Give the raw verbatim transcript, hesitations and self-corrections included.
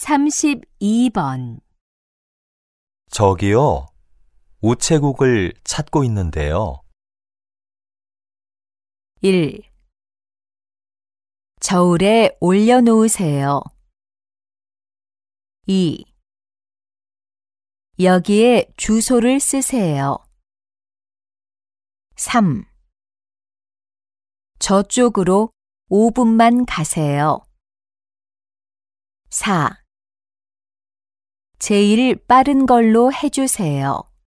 삼십이 번 저기요, 우체국을 찾고 있는데요. 일. 저울에 올려놓으세요. 이. 여기에 주소를 쓰세요. 삼. 저쪽으로 오 분만 가세요. 사. 제일 빠른 걸로 해주세요.